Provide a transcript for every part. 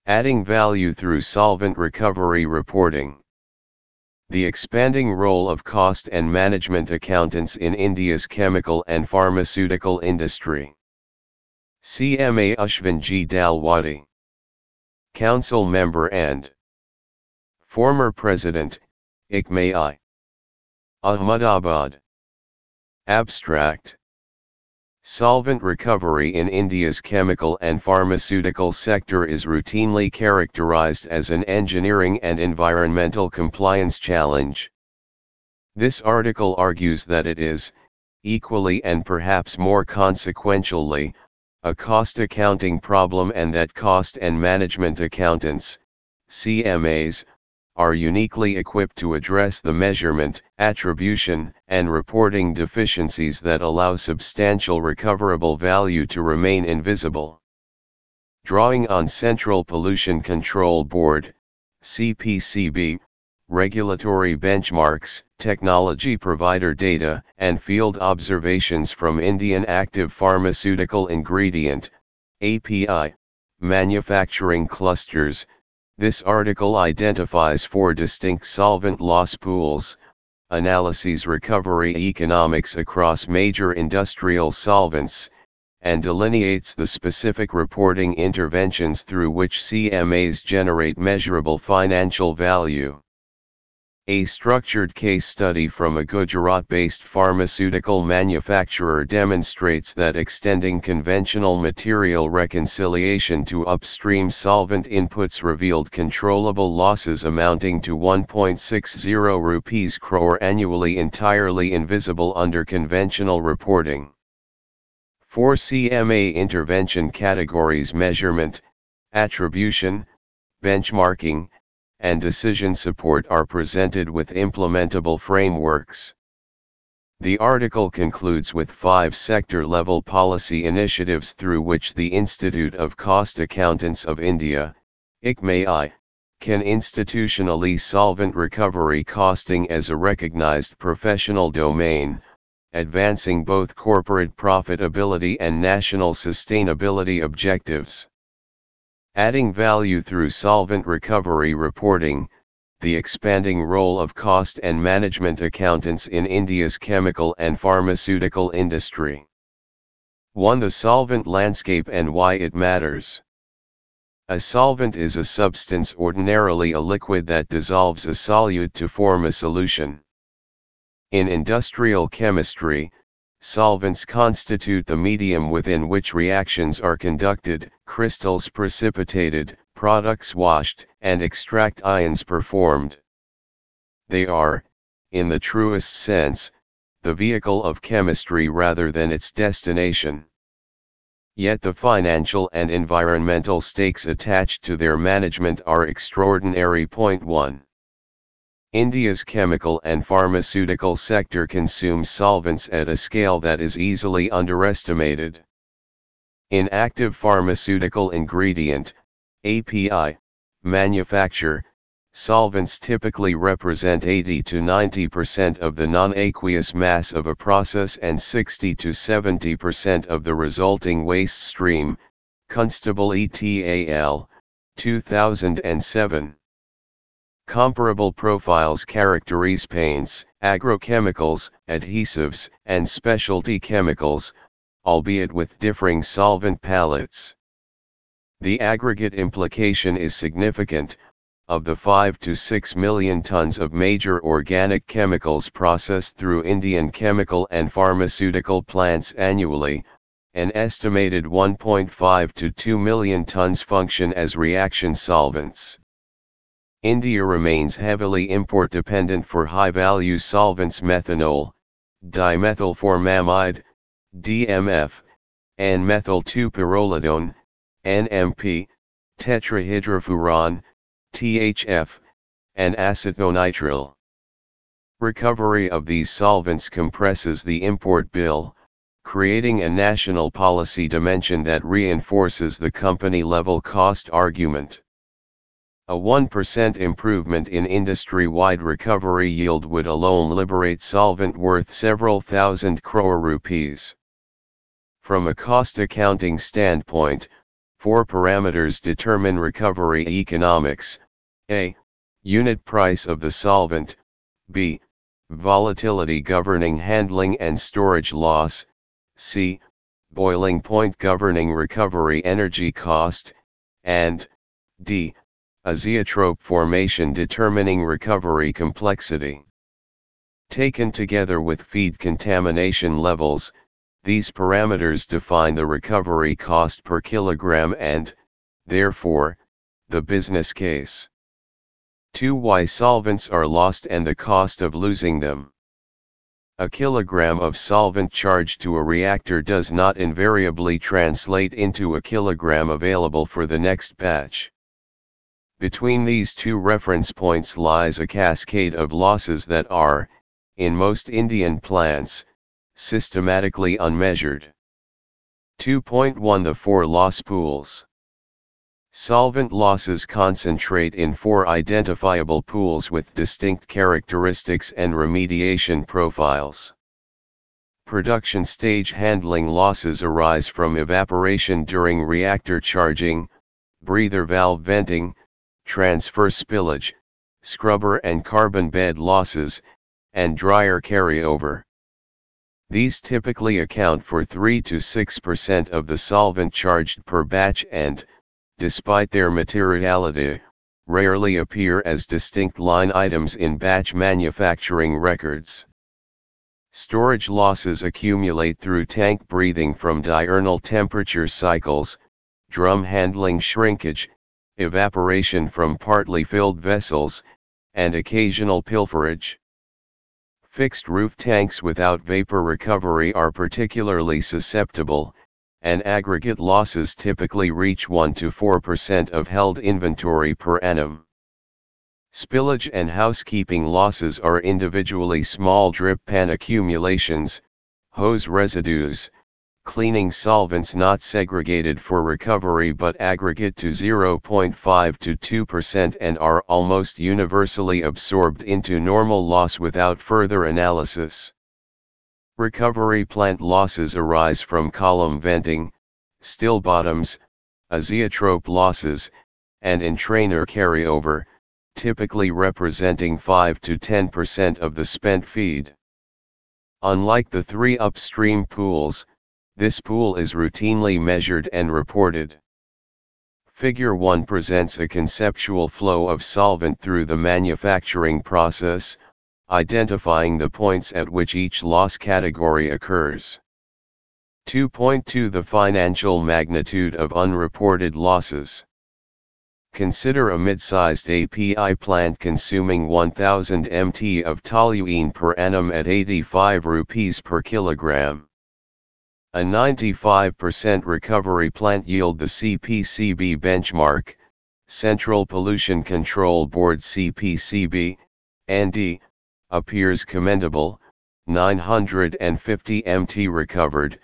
Adding value through solvent recovery reporting. The expanding role of cost and management accountants in India's chemical and pharmaceutical industry. CMA Ashwin Dalwadi, Council Member and Former President, ICMAI, Ahmedabad. Abstract. Solvent recovery in India's chemical and pharmaceutical sector is routinely characterized as an engineering and environmental compliance challenge. This article argues that it is, equally and perhaps more consequentially, a cost accounting problem and that cost and management accountants, CMAs, are uniquely equipped to address the measurement, attribution, and reporting deficiencies that allow substantial recoverable value to remain invisible. Drawing on Central Pollution Control Board, CPCB, regulatory benchmarks, technology provider data, and field observations from Indian active pharmaceutical ingredient, API, manufacturing clusters, this article identifies 4 distinct solvent loss pools, analyses recovery economics across major industrial solvents, and delineates the specific reporting interventions through which CMAs generate measurable financial value. A structured case study from a Gujarat-based pharmaceutical manufacturer demonstrates that extending conventional material reconciliation to upstream solvent inputs revealed controllable losses amounting to 1.60 rupees crore annually entirely invisible under conventional reporting. 4 CMA intervention categories: measurement, attribution, benchmarking, and decision support are presented with implementable frameworks. The article concludes with 5 sector-level policy initiatives through which the Institute of Cost Accountants of India, ICMAI, can institutionally solvent recovery costing as a recognized professional domain, advancing both corporate profitability and national sustainability objectives. Adding value through solvent recovery reporting, the expanding role of cost and management accountants in India's chemical and pharmaceutical industry. 1. The solvent landscape and why it matters. A solvent is a substance, ordinarily a liquid, that dissolves a solute to form a solution. In industrial chemistry, solvents constitute the medium within which reactions are conducted, crystals precipitated, products washed, and extract ions performed. They are, in the truest sense, the vehicle of chemistry rather than its destination. Yet the financial and environmental stakes attached to their management are extraordinary. 1. India's chemical and pharmaceutical sector consumes solvents at a scale that is easily underestimated. In active pharmaceutical ingredient, API, manufacture, solvents typically represent 80 to 90% of the non-aqueous mass of a process and 60 to 70% of the resulting waste stream, Constable et al., 2007. Comparable profiles characterize paints, agrochemicals, adhesives, and specialty chemicals, albeit with differing solvent palettes. The aggregate implication is significant. Of the 5 to 6 million tons of major organic chemicals processed through Indian chemical and pharmaceutical plants annually, an estimated 1.5 to 2 million tons function as reaction solvents. India remains heavily import-dependent for high-value solvents: methanol, dimethylformamide, DMF, and methyl-2-pyrrolidone, NMP, tetrahydrofuran, THF, and acetonitrile. Recovery of these solvents compresses the import bill, creating a national policy dimension that reinforces the company-level cost argument. A 1% improvement in industry-wide recovery yield would alone liberate solvent worth several thousand crore rupees. From a cost accounting standpoint, 4 parameters determine recovery economics: A. Unit price of the solvent. B. Volatility governing handling and storage loss. C. Boiling point governing recovery energy cost. And D. Azeotrope formation determining recovery complexity. Taken together with feed contamination levels, these parameters define the recovery cost per kilogram and, therefore, the business case. 2. Why solvents are lost and the cost of losing them. A kilogram of solvent charged to a reactor does not invariably translate into a kilogram available for the next batch. Between these two reference points lies a cascade of losses that are, in most Indian plants, systematically unmeasured. 2.1 The 4 loss pools. Solvent losses concentrate in 4 identifiable pools with distinct characteristics and remediation profiles. Production stage handling losses arise from evaporation during reactor charging, breather valve venting, transfer spillage, scrubber and carbon bed losses, and dryer carryover. These typically account for 3 to 6% of the solvent charged per batch and, despite their materiality, rarely appear as distinct line items in batch manufacturing records. Storage losses accumulate through tank breathing from diurnal temperature cycles, drum handling shrinkage, evaporation from partly filled vessels, and occasional pilferage. Fixed roof tanks without vapor recovery are particularly susceptible, and aggregate losses typically reach 1 to 4% of held inventory per annum. Spillage and housekeeping losses are individually small drip pan accumulations, hose residues, cleaning solvents not segregated for recovery but aggregate to 0.5 to 2% and are almost universally absorbed into normal loss without further analysis. Recovery plant losses arise from column venting, still bottoms, azeotrope losses, and entrainer carryover, typically representing 5 to 10% of the spent feed. Unlike the 3 upstream pools, this pool is routinely measured and reported. Figure 1 presents a conceptual flow of solvent through the manufacturing process, identifying the points at which each loss category occurs. 2.2 The financial magnitude of unreported losses. Consider a mid-sized API plant consuming 1000 mt of toluene per annum at 85 rupees per kilogram. A 95% recovery plant yield the CPCB benchmark, Central Pollution Control Board CPCB, ND, appears commendable, 950 mt recovered,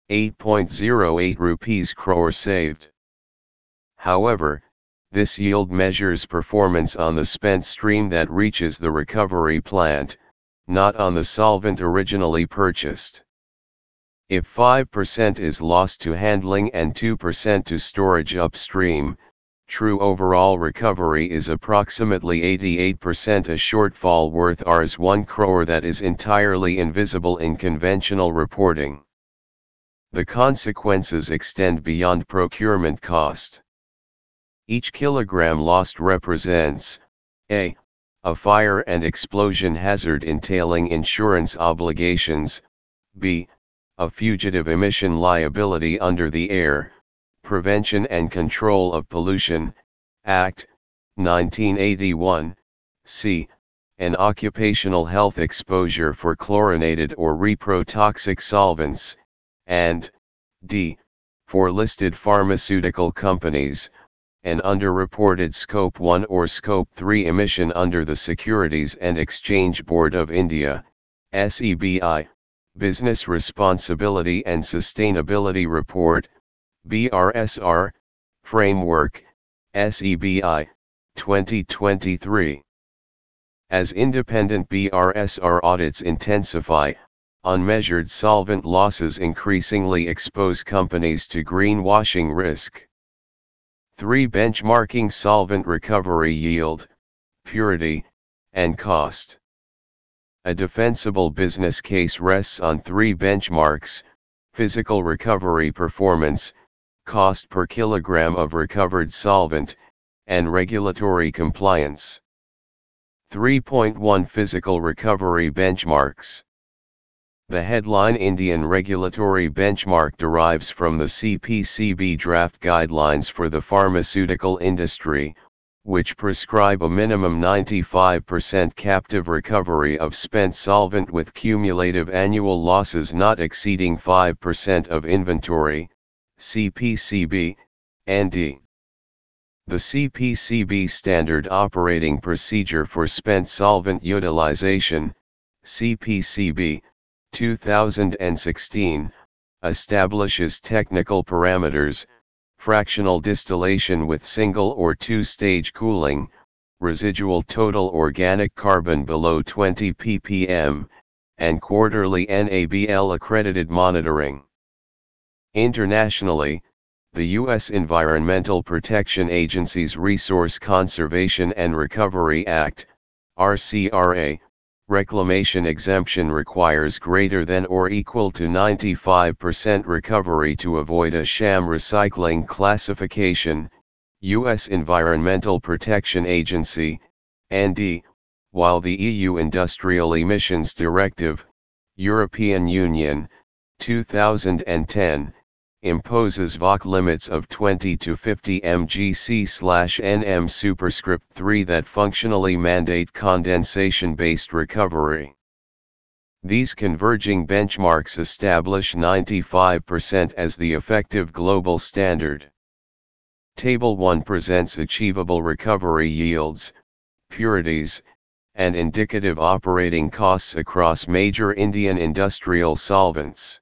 8.08 rupees crore saved. However, this yield measures performance on the spent stream that reaches the recovery plant, not on the solvent originally purchased. If 5% is lost to handling and 2% to storage upstream, true overall recovery is approximately 88%, a shortfall worth Rs 1 crore that is entirely invisible in conventional reporting. The consequences extend beyond procurement cost. Each kilogram lost represents a fire and explosion hazard entailing insurance obligations, b. a fugitive emission liability under the Air, Prevention and Control of Pollution Act, 1981, c. an occupational health exposure for chlorinated or reprotoxic solvents, and d. for listed pharmaceutical companies, an underreported Scope 1 or Scope 3 emission under the Securities and Exchange Board of India, SEBI, Business Responsibility and Sustainability Report, BRSR, Framework, SEBI, 2023. As independent BRSR audits intensify, unmeasured solvent losses increasingly expose companies to greenwashing risk. 3. Benchmarking solvent recovery yield, purity, and cost. A defensible business case rests on 3 benchmarks: physical recovery performance, cost per kilogram of recovered solvent, and regulatory compliance. 3.1 Physical recovery benchmarks. The headline Indian regulatory benchmark derives from the CPCB draft guidelines for the pharmaceutical industry, which prescribe a minimum 95% captive recovery of spent solvent with cumulative annual losses not exceeding 5% of inventory, CPCB, ND. The CPCB Standard Operating Procedure for Spent Solvent Utilization, CPCB, 2016, establishes technical parameters: fractional distillation with single or two-stage cooling, residual total organic carbon below 20 ppm, and quarterly NABL accredited monitoring. Internationally, the U.S. Environmental Protection Agency's Resource Conservation and Recovery Act, RCRA, reclamation exemption requires greater than or equal to 95% recovery to avoid a sham recycling classification. U.S. Environmental Protection Agency, ND, while the EU Industrial Emissions Directive, European Union, 2010, imposes VOC limits of 20 to 50 mgc/nm superscript 3 that functionally mandate condensation-based recovery. These converging benchmarks establish 95% as the effective global standard. Table 1 presents achievable recovery yields, purities, and indicative operating costs across major Indian industrial solvents.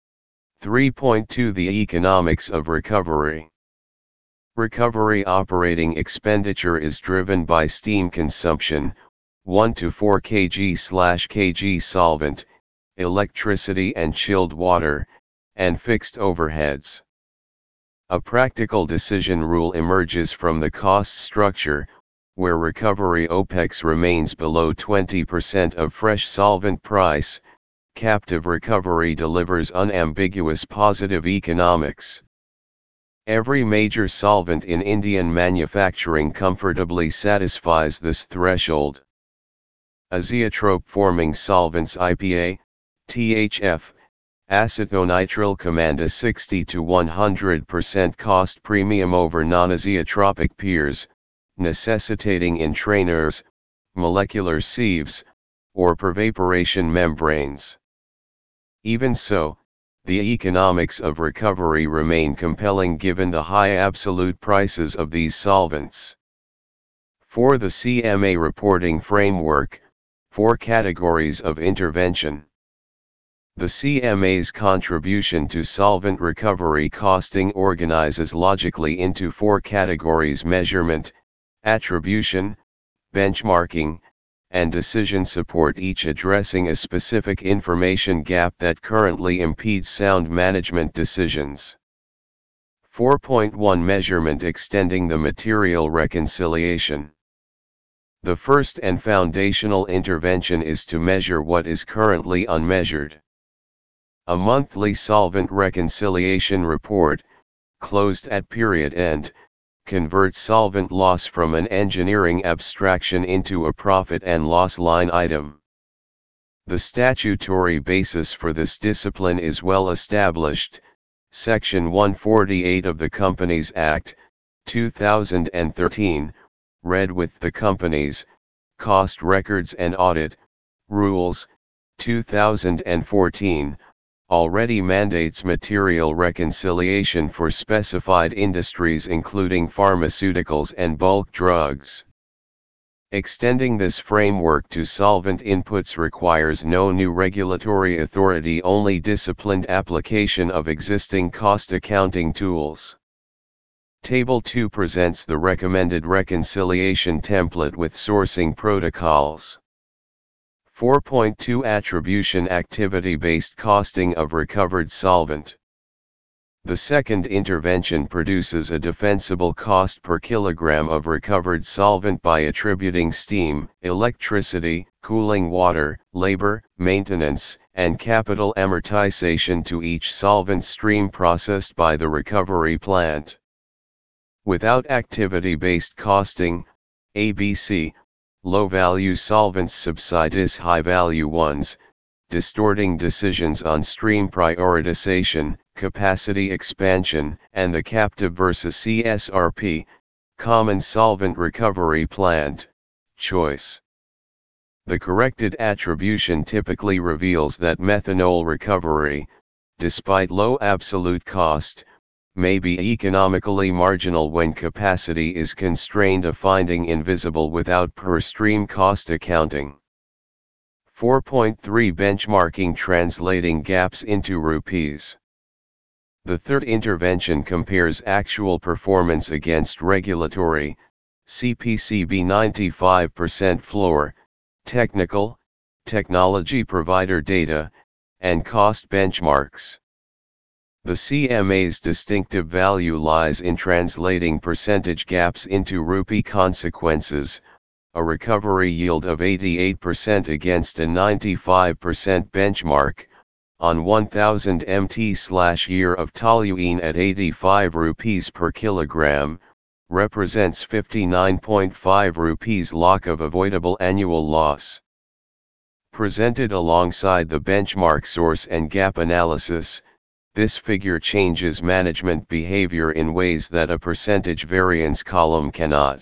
3.2 The economics of recovery. Recovery operating expenditure is driven by steam consumption, 1 to 4 kg/kg solvent, electricity and chilled water, and fixed overheads. A practical decision rule emerges from the cost structure, where recovery OPEX remains below 20% of fresh solvent price. Captive recovery delivers unambiguous positive economics. Every major solvent in Indian manufacturing comfortably satisfies this threshold. Azeotrope-forming solvents IPA, THF, acetonitrile command a 60 to 100% cost premium over non-azeotropic peers, necessitating entrainers, molecular sieves, or pervaporation membranes. Even so, the economics of recovery remain compelling given the high absolute prices of these solvents. For the CMA reporting framework, 4 categories of intervention. The CMA's contribution to solvent recovery costing organizes logically into 4 categories: measurement, attribution, benchmarking, and decision support, each addressing a specific information gap that currently impedes sound management decisions. 4.1 Measurement extending the material reconciliation. The first and foundational intervention is to measure what is currently unmeasured. A monthly solvent reconciliation report, closed at period end, converts solvent loss from an engineering abstraction into a profit and loss line item. The statutory basis for this discipline is well established: Section 148 of the Companies Act, 2013, read with the Companies, Cost Records and Audit, Rules, 2014, already mandates material reconciliation for specified industries including pharmaceuticals and bulk drugs. Extending this framework to solvent inputs requires no new regulatory authority, only disciplined application of existing cost accounting tools. Table 2 presents the recommended reconciliation template with sourcing protocols. 4.2 Attribution activity-based costing of recovered solvent. The second intervention produces a defensible cost per kilogram of recovered solvent by attributing steam, electricity, cooling water, labor, maintenance, and capital amortization to each solvent stream processed by the recovery plant. Without activity-based costing, ABC, low-value solvents subsidize high-value ones, distorting decisions on stream prioritization, capacity expansion, and the captive versus CSRP, common solvent recovery plant, choice. The corrected attribution typically reveals that methanol recovery, despite low absolute cost, may be economically marginal when capacity is constrained, a finding invisible without per-stream cost accounting. 4.3 Benchmarking, translating gaps into rupees. The third intervention compares actual performance against regulatory, CPCB 95% floor, technical, technology provider data, and cost benchmarks. The CMA's distinctive value lies in translating percentage gaps into rupee consequences, a recovery yield of 88% against a 95% benchmark, on 1000 mt/year of toluene at 85 rupees per kilogram, represents 59.5 rupees lakh of avoidable annual loss. Presented alongside the benchmark source and gap analysis, this figure changes management behavior in ways that a percentage variance column cannot.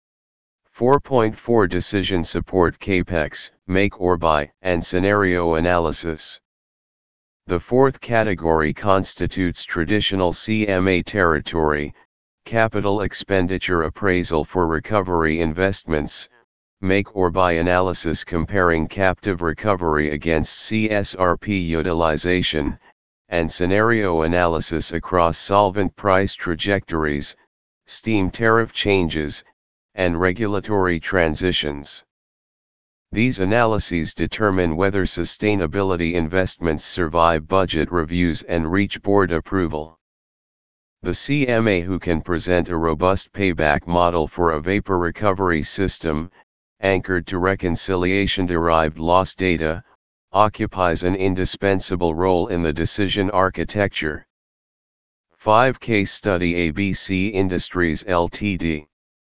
4.4 Decision support, CAPEX, make or buy, and scenario analysis. The fourth category constitutes traditional CMA territory, capital expenditure appraisal for recovery investments, make or buy analysis comparing captive recovery against CSRP utilization, and scenario analysis across solvent price trajectories, steam tariff changes, and regulatory transitions. These analyses determine whether sustainability investments survive budget reviews and reach board approval. The CMA, who can present a robust payback model for a vapor recovery system, anchored to reconciliation-derived loss data, occupies an indispensable role in the decision architecture. 5 Case Study, ABC Industries Ltd.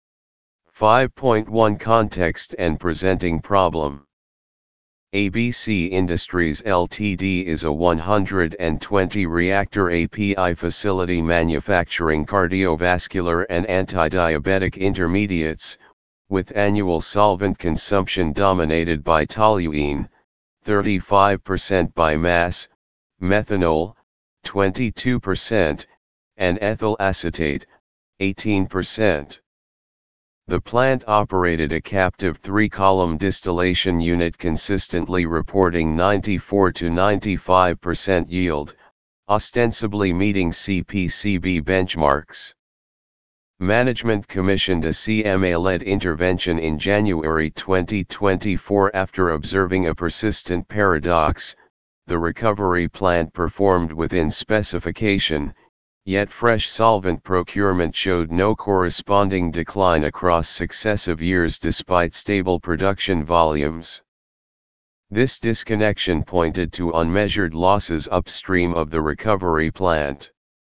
5.1 Context and presenting problem. ABC Industries Ltd. is a 120-reactor API facility manufacturing cardiovascular and anti-diabetic intermediates, with annual solvent consumption dominated by toluene, 35% by mass, methanol, 22%, and ethyl acetate, 18%. The plant operated a captive 3-column distillation unit, consistently reporting 94 to 95% yield, ostensibly meeting CPCB benchmarks. Management commissioned a CMA-led intervention in January 2024 after observing a persistent paradox: the recovery plant performed within specification, yet fresh solvent procurement showed no corresponding decline across successive years despite stable production volumes. This disconnection pointed to unmeasured losses upstream of the recovery plant.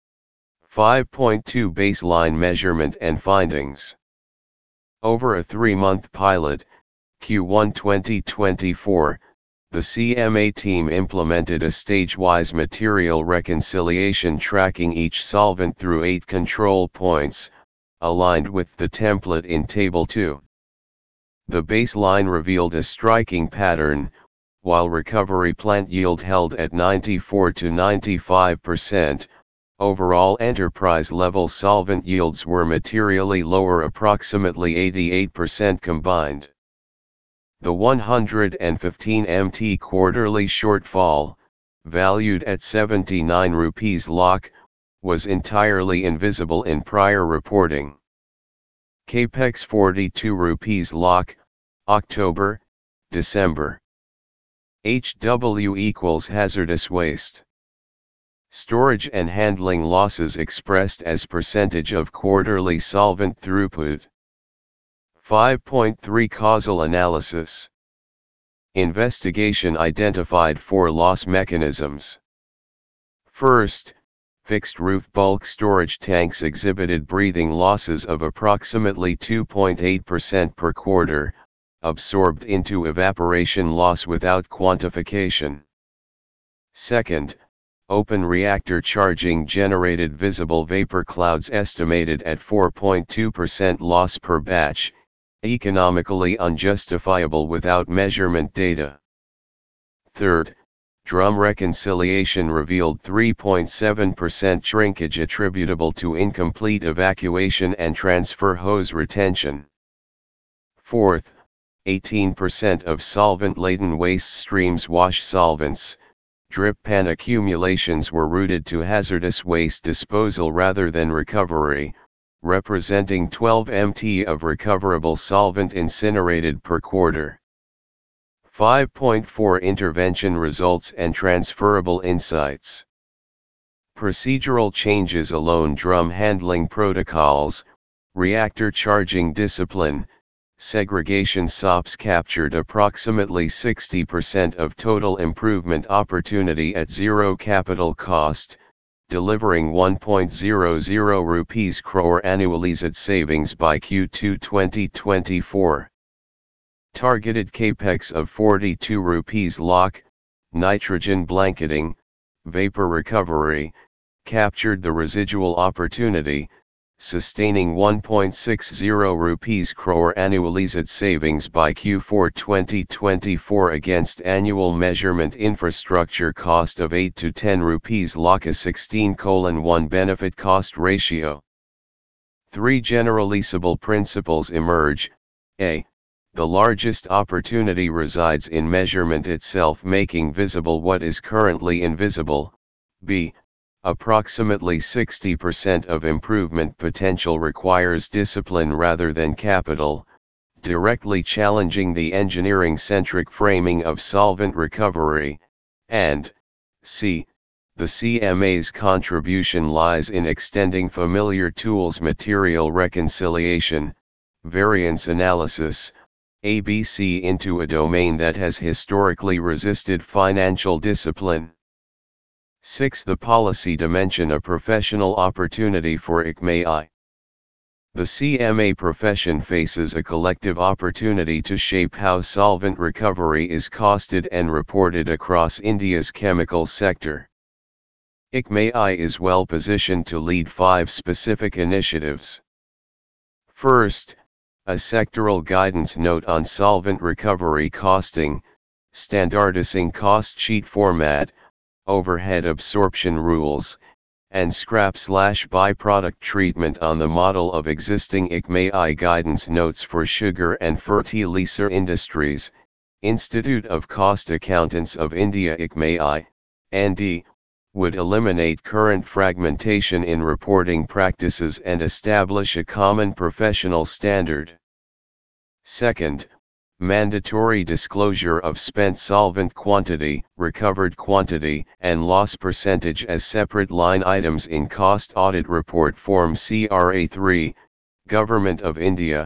5.2 Baseline measurement and findings. Over a 3-month pilot, Q1 2024, the CMA team implemented a stage-wise material reconciliation, tracking each solvent through 8 control points, aligned with the template in Table 2. The baseline revealed a striking pattern: while recovery plant yield held at 94 to 95%, overall enterprise-level solvent yields were materially lower, approximately 88% combined. The 115 MT quarterly shortfall, valued at 79 rupees lakh, was entirely invisible in prior reporting. Capex 42 rupees lakh, October, December. HW equals hazardous waste. Storage and handling losses expressed as percentage of quarterly solvent throughput. 5.3 Causal analysis. Investigation identified 4 loss mechanisms. First, fixed roof bulk storage tanks exhibited breathing losses of approximately 2.8% per quarter, absorbed into evaporation loss without quantification. Second, open reactor charging generated visible vapor clouds estimated at 4.2% loss per batch, economically unjustifiable without measurement data. Third, drum reconciliation revealed 3.7% shrinkage attributable to incomplete evacuation and transfer hose retention. Fourth, 18% of solvent-laden waste streams wash solvents. Drip pan accumulations were routed to hazardous waste disposal rather than recovery, representing 12 mt of recoverable solvent incinerated per quarter. 5.4 Intervention results and transferable insights. Procedural changes alone: drum handling protocols, reactor charging discipline, segregation SOPs captured approximately 60% of total improvement opportunity at zero capital cost, delivering 1.00 rupees crore annualized savings by Q2 2024. Targeted capex of 42 rupees lakh, nitrogen blanketing, vapor recovery, captured the residual opportunity, sustaining 1.60 rupees crore annualized savings by Q4 2024 against annual measurement infrastructure cost of 8 to 10 rupees lakh, a 16:1 benefit cost ratio. 3 generalizable principles emerge. A. The largest opportunity resides in measurement itself, making visible what is currently invisible. B. Approximately 60% of improvement potential requires discipline rather than capital, directly challenging the engineering-centric framing of solvent recovery. And C. The CMA's contribution lies in extending familiar tools: material reconciliation, variance analysis, ABC into a domain that has historically resisted financial discipline. 6. The policy dimension: a professional opportunity for ICMAI. The CMA profession faces a collective opportunity to shape how solvent recovery is costed and reported across India's chemical sector. ICMAI is well positioned to lead 5 specific initiatives. First, a sectoral guidance note on solvent recovery costing, standardizing cost sheet format, overhead absorption rules, and scrap/byproduct treatment on the model of existing ICMAI guidance notes for sugar and fertilizer industries. Institute of Cost Accountants of India ICMAI, ND, would eliminate current fragmentation in reporting practices and establish a common professional standard. Second, mandatory disclosure of spent solvent quantity, recovered quantity, and loss percentage as separate line items in Cost Audit Report Form CRA3, Government of India,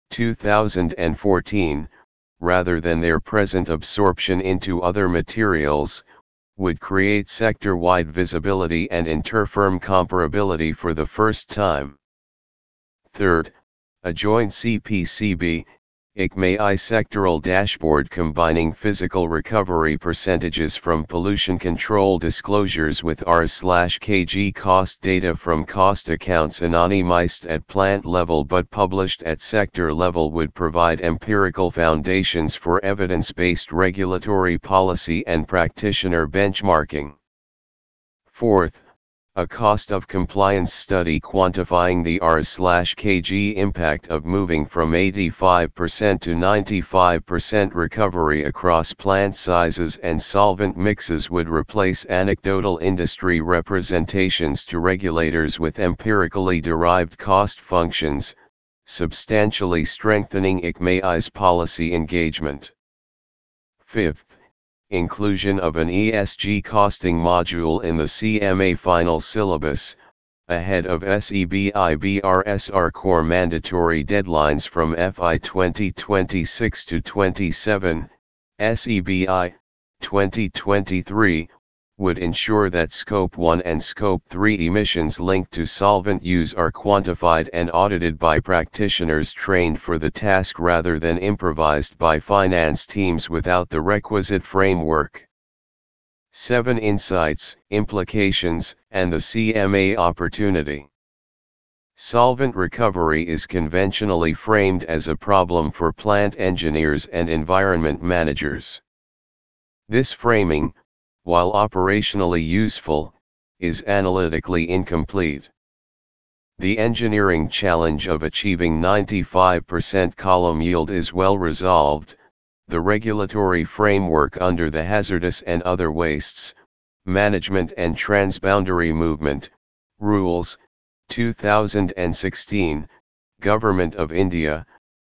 2014, rather than their present absorption into other materials, would create sector-wide visibility and inter-firm comparability for the first time. Third, a joint CPCB, ICMAI sectoral dashboard combining physical recovery percentages from pollution control disclosures with Rs/kg cost data from cost accounts anonymized at plant level but published at sector level would provide empirical foundations for evidence-based regulatory policy and practitioner benchmarking. Fourth, a cost of compliance study quantifying the Rs/kg impact of moving from 85% to 95% recovery across plant sizes and solvent mixes would replace anecdotal industry representations to regulators with empirically derived cost functions, substantially strengthening ICMAI's policy engagement. Fifth, inclusion of an ESG costing module in the CMA final syllabus, ahead of SEBI-BRSR core mandatory deadlines from FY 2026 to 27, SEBI 2023, would ensure that Scope 1 and Scope 3 emissions linked to solvent use are quantified and audited by practitioners trained for the task rather than improvised by finance teams without the requisite framework. 7 Insights, Implications, and the CMA opportunity. Solvent recovery is conventionally framed as a problem for plant engineers and environment managers. This framing, while operationally useful, is analytically incomplete. The engineering challenge of achieving 95% column yield is well resolved. The regulatory framework under the Hazardous and Other Wastes, Management and Transboundary Movement, Rules, 2016, Government of India,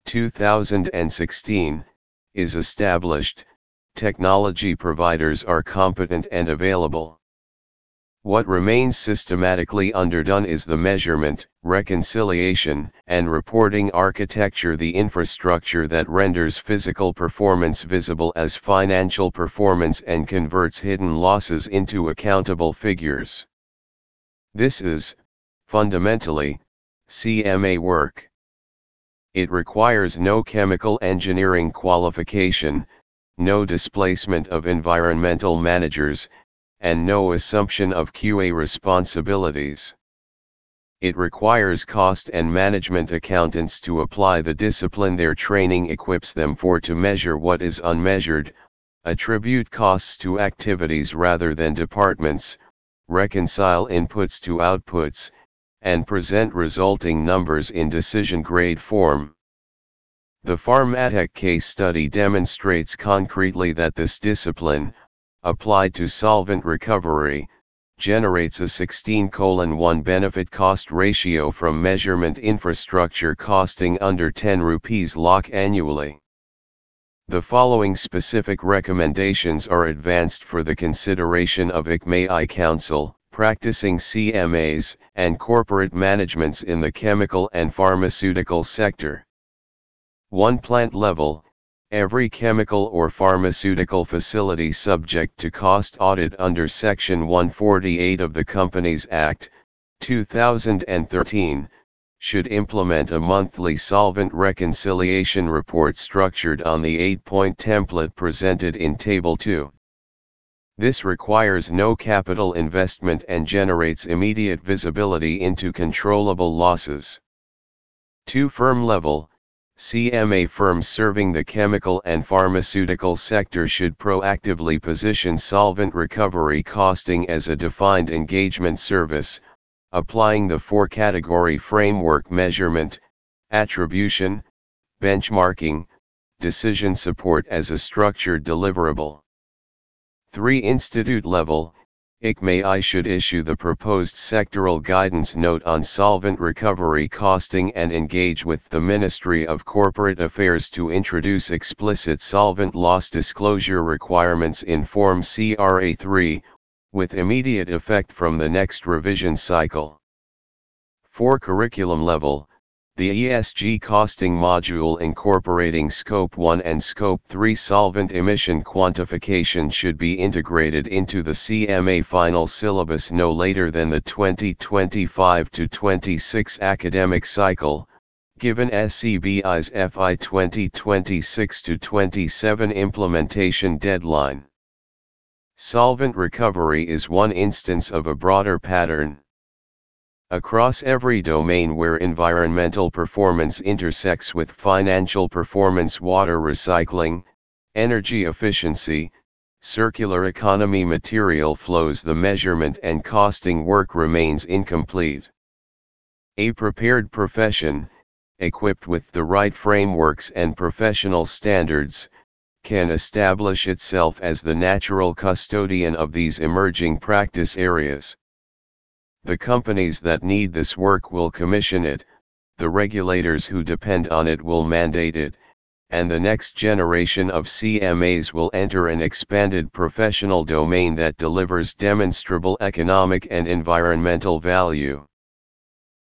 2016, is established. Technology providers are competent and available. What remains systematically underdone is the measurement, reconciliation, and reporting architecture, the infrastructure that renders physical performance visible as financial performance and converts hidden losses into accountable figures. This is, fundamentally, CMA work. It requires no chemical engineering qualification, no displacement of environmental managers, and no assumption of QA responsibilities. It requires cost and management accountants to apply the discipline their training equips them for to measure what is unmeasured, attribute costs to activities rather than departments, reconcile inputs to outputs, and present resulting numbers in decision-grade form. The Pharmatech case study demonstrates concretely that this discipline, applied to solvent recovery, generates a 16:1 benefit-cost ratio from measurement infrastructure costing under 10 rupees lakh annually. The following specific recommendations are advanced for the consideration of ICMAI Council, practicing CMAs, and corporate managements in the chemical and pharmaceutical sector. 1. Plant level. Every chemical or pharmaceutical facility subject to cost audit under Section 148 of the Companies Act, 2013, should implement a monthly solvent reconciliation report structured on the 8-point template presented in Table 2. This requires no capital investment and generates immediate visibility into controllable losses. 2. Firm level. CMA firms serving the chemical and pharmaceutical sector should proactively position solvent recovery costing as a defined engagement service, applying the 4-category framework: measurement, attribution, benchmarking, decision support as a structured deliverable. 3. Institute level. ICMAI should issue the proposed sectoral guidance note on solvent recovery costing and engage with the Ministry of Corporate Affairs to introduce explicit solvent loss disclosure requirements in Form CRA 3, with immediate effect from the next revision cycle. 4. Curriculum level. The ESG costing module incorporating Scope 1 and Scope 3 solvent emission quantification should be integrated into the CMA final syllabus no later than the 2025-26 academic cycle, given SEBI's FY 2026-27 implementation deadline. Solvent recovery is one instance of a broader pattern. Across every domain where environmental performance intersects with financial performance, water recycling, energy efficiency, circular economy, material flows, the measurement and costing work remains incomplete. A prepared profession, equipped with the right frameworks and professional standards, can establish itself as the natural custodian of these emerging practice areas. The companies that need this work will commission it, the regulators who depend on it will mandate it, and the next generation of CMAs will enter an expanded professional domain that delivers demonstrable economic and environmental value.